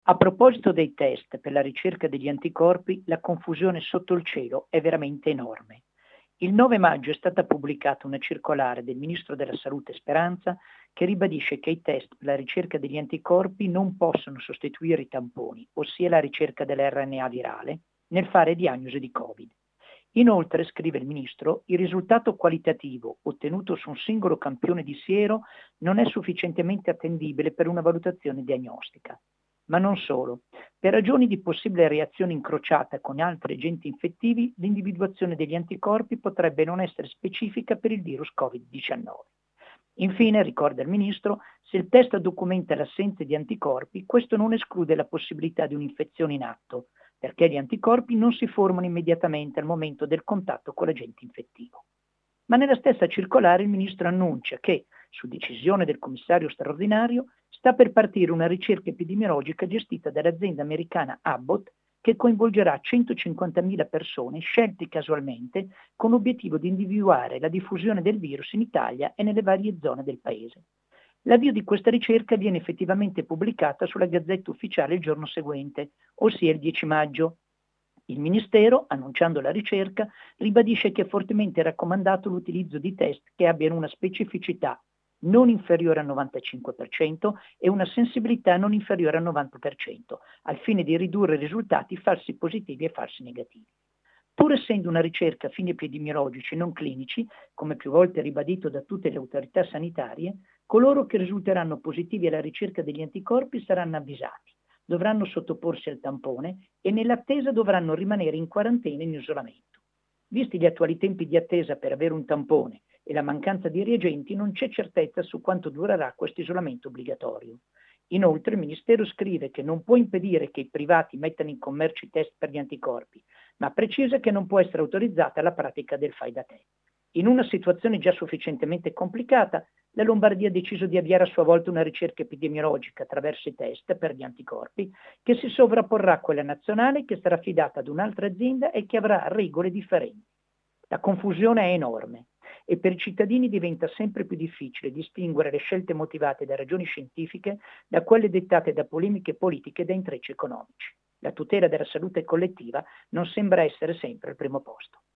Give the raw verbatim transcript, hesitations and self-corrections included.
A proposito dei test per la ricerca degli anticorpi, la confusione sotto il cielo è veramente enorme. Il nove maggio è stata pubblicata una circolare del Ministro della Salute Speranza che ribadisce che i test per la ricerca degli anticorpi non possono sostituire i tamponi, ossia la ricerca dell'erre enne a virale, nel fare diagnosi di Covid. Inoltre, scrive il Ministro, il risultato qualitativo ottenuto su un singolo campione di siero non è sufficientemente attendibile per una valutazione diagnostica. Ma non solo. Per ragioni di possibile reazione incrociata con altri agenti infettivi, l'individuazione degli anticorpi potrebbe non essere specifica per il virus Covid diciannove. Infine, ricorda il Ministro, se il test documenta l'assenza di anticorpi, questo non esclude la possibilità di un'infezione in atto, perché gli anticorpi non si formano immediatamente al momento del contatto con l'agente infettivo. Ma nella stessa circolare il Ministro annuncia che, su decisione del commissario straordinario, sta per partire una ricerca epidemiologica gestita dall'azienda americana Abbott che coinvolgerà centocinquantamila persone scelte casualmente con l'obiettivo di individuare la diffusione del virus in Italia e nelle varie zone del paese. L'avvio di questa ricerca viene effettivamente pubblicata sulla Gazzetta Ufficiale il giorno seguente, ossia il dieci maggio. Il Ministero, annunciando la ricerca, ribadisce che è fortemente raccomandato l'utilizzo di test che abbiano una specificità non inferiore al novantacinque per cento e una sensibilità non inferiore al novanta per cento, al fine di ridurre i risultati falsi positivi e falsi negativi. Pur essendo una ricerca a fini epidemiologici non clinici, come più volte ribadito da tutte le autorità sanitarie, coloro che risulteranno positivi alla ricerca degli anticorpi saranno avvisati, dovranno sottoporsi al tampone e nell'attesa dovranno rimanere in quarantena e in isolamento. Visti gli attuali tempi di attesa per avere un tampone e la mancanza di reagenti, non c'è certezza su quanto durerà questo isolamento obbligatorio. Inoltre il Ministero scrive che non può impedire che i privati mettano in commercio i test per gli anticorpi, ma precisa che non può essere autorizzata la pratica del fai da te. In una situazione già sufficientemente complicata, la Lombardia ha deciso di avviare a sua volta una ricerca epidemiologica attraverso i test per gli anticorpi che si sovrapporrà a quella nazionale che sarà affidata ad un'altra azienda e che avrà regole differenti. La confusione è enorme e per i cittadini diventa sempre più difficile distinguere le scelte motivate da ragioni scientifiche da quelle dettate da polemiche politiche e da intrecci economici. La tutela della salute collettiva non sembra essere sempre al primo posto.